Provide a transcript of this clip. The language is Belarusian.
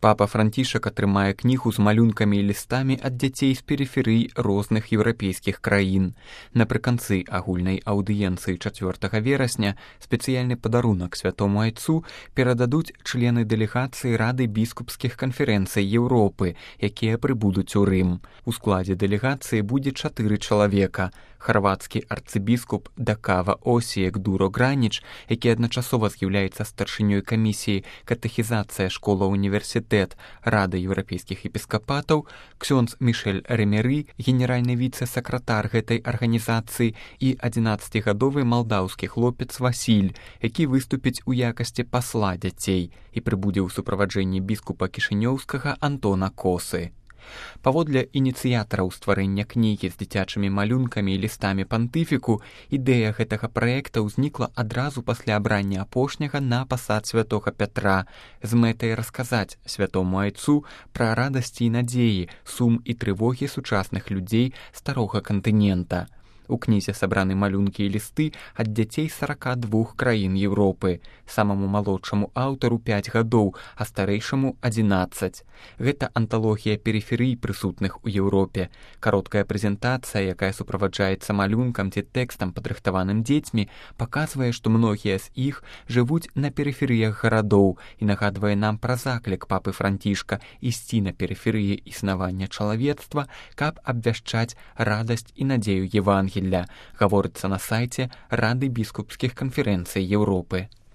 Папа Францішак атрымае кнігу з малюнкамі і лістамі ад дзяцей з перыферый розных еўрапейскіх краін. Напрыканцы агульнай аўдыенцыі 4 верасня спецыяльны падарунак святому айцу перададуць члены дэлегацыі Рады біскупскіх канферэнцый Еўропы, якія прыбудуць у Рым. У складзе дэлегацыі будзе 4 чалавека. Харвацкі арцыбіскуп Дакава Осіек Дуро Граніч, які адначасова з'яўляецца старшынёй камісіі катэхізацыя школа-універсітэт Рады еўрапейскіх епіскапатаў, ксёндз Мішель Рэмеры, генеральны віцэ-сакратар гэтай арганізацыі, і 11гадовы малдаўскі хлопец Васіль, які выступіць у якасці пасла дзяцей і прыбудзе ў суправаджэнні біскупа кішынёўскага Антона Косы. Паводле ініцыятараў стварэння кнігі з дзіцячымі малюнкамі і лістамі пантыфіку, ідэя гэтага праекта ўзнікла адразу пасля абрання апошняга на пасад святога Пятра з мэтай расказаць святому айцу пра радасці і надзеі, сум і трывогі сучасных людзей старога кантынента. У кнізе сабраны малюнкі і лісты ад дзяцей 42 краін Еўропы. Самаму малодшаму аўтару 5 гадоў, а старэйшаму 11. Гэта анталогія перыферый прысутных у Еўропе. Кароткая прэзентацыя, якая суправаджаецца малюнкам ці тэкстам, падрыхтаваным дзецьмі, паказвае, што многія з іх жывуць на перыферыях гарадоў і нагадвае нам пра заклік папы Францішка ісці на перыферыі існавання чалавецтва, каб абвяшчаць радасць і надзею Евангелія, гаворыцца на сайце Рады біскупскіх канферэнцый Еўропы.